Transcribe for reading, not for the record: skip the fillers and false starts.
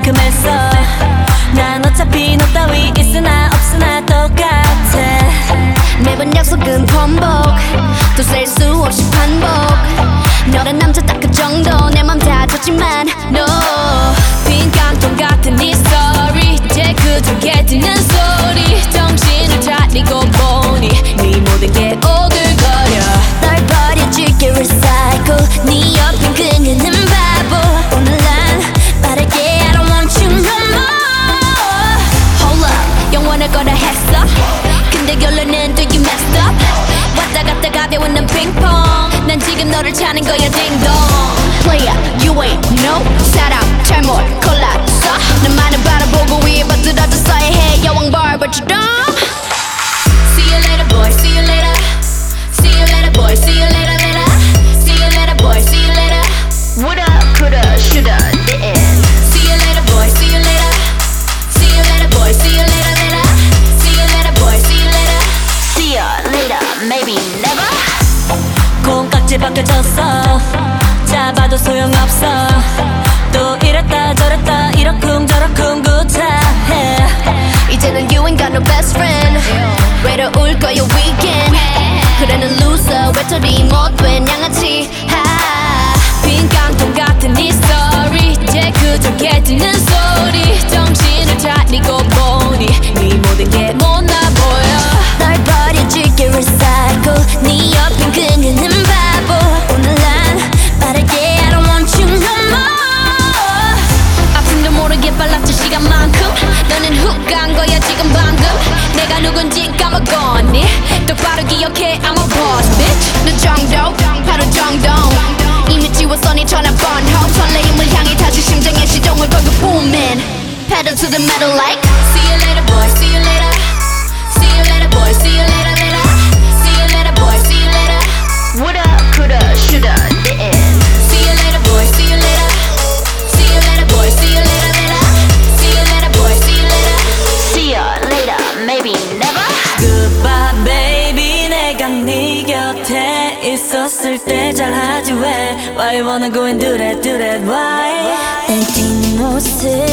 만큼했어. 난 어차피 너 따위 있으나 없으나 똑같아. 매번 약속은 번복 또 셀 수 없이 반복. 너란 남자 딱 그 정도 내 맘 다 줬지만 no. 빈 깡통 같은 네 story 이제 그저 깨지는 소리. 정신을 차리고 보니 네 모든 게 오글거려. 널 버려줄게 recycle. 네 옆엔 그녀는 바보. 오늘 난 빠르게 I don't want you no more. Hold up 영원할 거라 했어. 근데 결론은 do you messed up. 왔다 갔다 가벼운 난 핑퐁. 난 지금 너를 찾는 거야 딩동. Player you ain't no 사람 잘못 골랐어. 나만을 바라보고 위에 받들어졌어야 해 여왕 barber처럼. See you later boy see you later. See you later boy see you later later. See you later boy see you later. Woulda coulda shoulda didn't. See you later boy see you later. See you later boy see you later later. See you later boy see you later. See ya later maybe never. 콩깍지 벗겨졌어. 잡아도 소용없어. 또 이랬다 저랬다 이러쿵저러쿵 구차해. 이제는 you ain't got no best friend. 외로울 거야 weekend. 그래 넌 loser 외톨이 못된 양아치. 빈 깡통 같은 네 story 이제 그저 깨지는 소리. 정신을 차리고 보니 네 모든 게 못나 보여. 널 버려줄게 recycle. 네 옆엔 그녀는 바보. 오늘 난 빠르게 I don't want you no more. 아픔도 모르게 빨랐지 시간만큼. 너는 훅 간 거야 지금 방금. 내가 누군지 까먹었니. 똑바로 기억해 I'm a boss bitch. 너 정도 바로 정도. 이미 지웠어 네 전화번 호. 설레임을 향해 다시 심장의 시동을 걸고 booming. Pedal to the metal like. See you later boy see you later. See you later boy see you later later. See you later boy see you later. Woulda coulda shoulda didn't. See you later boy see you later. See you later boy see you later later. See you later boy see you later. See ya later maybe never. Goodbye baby 내가 네 곁에 있었을 때 잘하지 왜. Why you wanna go and do that why. 내 뒷모습